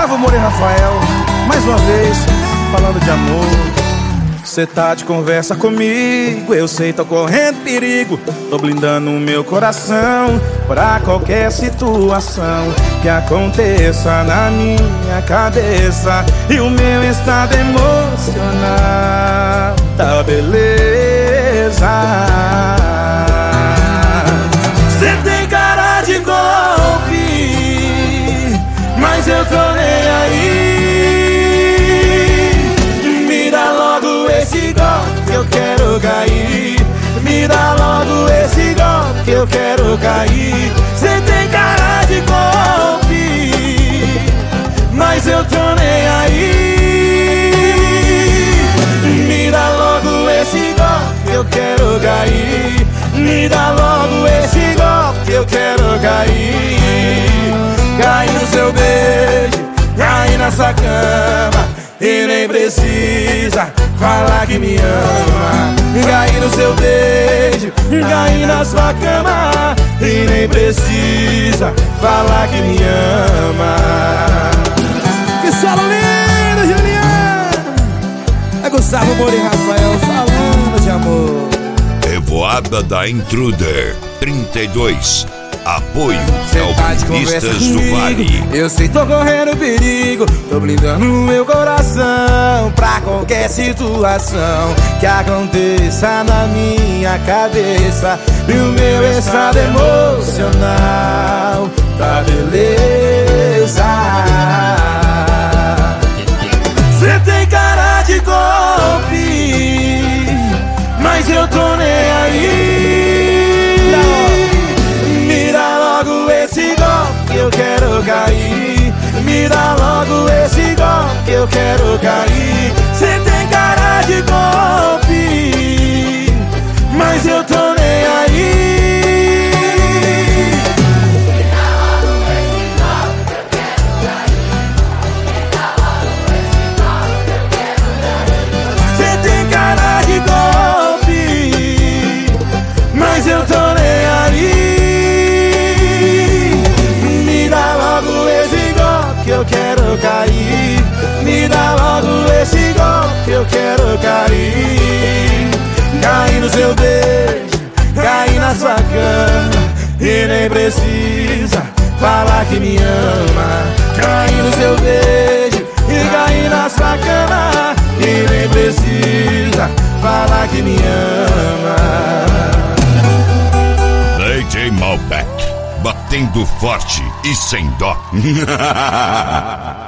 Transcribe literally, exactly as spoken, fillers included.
Gustavo Moura e Rafael, mais uma vez, falando de amor. Cê tá de conversa comigo, eu sei, tô correndo perigo. Tô blindando o meu coração pra qualquer situação que aconteça na minha cabeça. E o meu estado emocional tá beleza. Cê tem cara de golpe, mas eu tô nem aí. Me dá logo esse golpe que eu quero cair. Me dá logo esse golpe que eu quero cair. Cê tem cara de golpe, mas eu tô nem aí. Me dá logo esse golpe que eu quero cair. Me dá logo esse golpe que eu quero cair. Cair no seu beijo, cair na sua cama, e nem precisa falar que me ama. Cair no seu beijo, cair na sua cama, e nem precisa falar que me ama. Que solo lindo, Juliano! É Gustavo Moura e Rafael falando de amor. Revoada da Intruder trinta e dois. Apoio Alpinistas do Vale. Eu sei, tô correndo perigo, tô blindando o meu coração pra qualquer situação que aconteça na minha cabeça. E o meu estado emocional tá beleza. Cê tem cara de golpe, mas eu tô nem aí. Eu quero cair. Me dá logo esse golpe que eu quero cair. Cê tem cara de golpe, mas eu tô nem aí. Me dá logo esse golpe que eu quero cair. Me dá logo esse golpe que eu quero cair. Cê tem cara de golpe, mas eu tô nem aí. Que eu quero cair. Me dá logo esse golpe que eu quero cair. Cair no seu beijo, cair na sua cama, e nem precisa falar que me ama. Cair no seu beijo e cair na sua cama, e nem precisa falar que me ama. D J Malbec, batendo forte e sem dó.